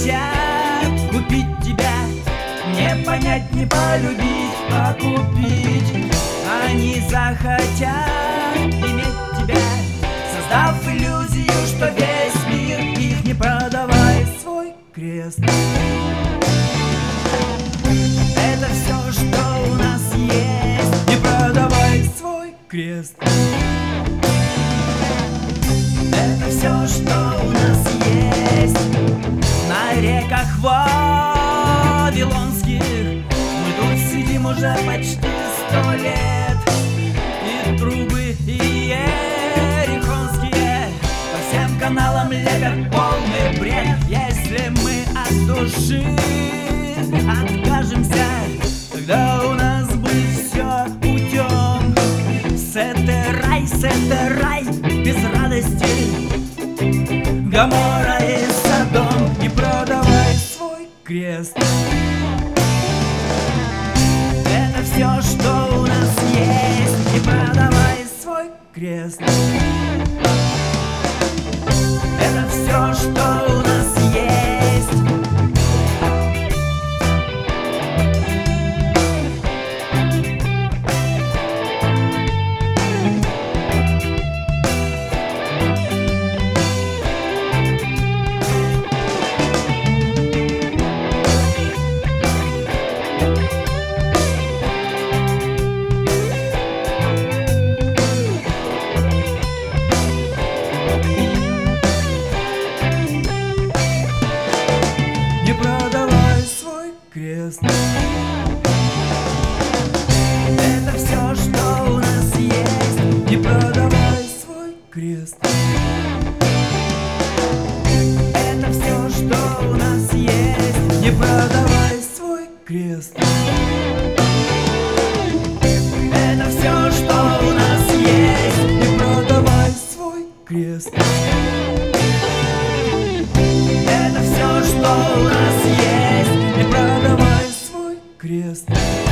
хотят купить тебя, не понять, не полюбить, а купить. Они захотят иметь тебя, создав иллюзию, что весь мир их, не продавай свой крест. Это все, что у нас есть, не продавай свой крест. Это все, что у нас есть. На реках вавилонских мы тут сидим уже почти 100 лет. И трубы, и ерихонские по всем каналам лепят полный бред. Если мы от души откажемся, тогда у нас будет все путем. Сетерай, без радости, Гоморра и Содом, не продавай свой крест. Это все, что у нас есть, не продавай свой крест. Это все, что у нас есть. Не продавай свой крест. Это все, что у нас есть, не продавай свой крест. Это все, что у нас есть, не продавай свой крест. Это все, что у нас есть, не продавай свой крест. Это все, что у нас есть, не продавай свой крест.